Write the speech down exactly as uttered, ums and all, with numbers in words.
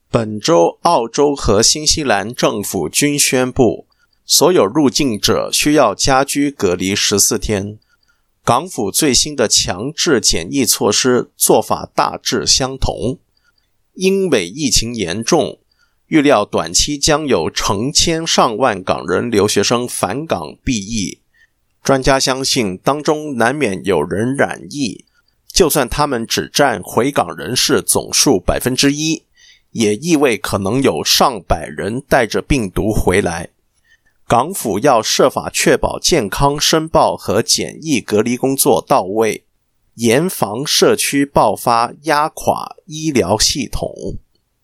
本周澳洲和新西兰政府均宣布，所有入境者需要家居隔离十四天。港府最新的强制检疫措施做法大致相同。英美疫情严重，预料短期将有成千上万港人留学生返港避疫。专家相信当中难免有人染疫，就算他们只占回港人士总数 百分之一， 也意味可能有上百人带着病毒回来。港府要设法确保健康申报和检疫隔离工作到位，严防社区爆发压垮医疗系统。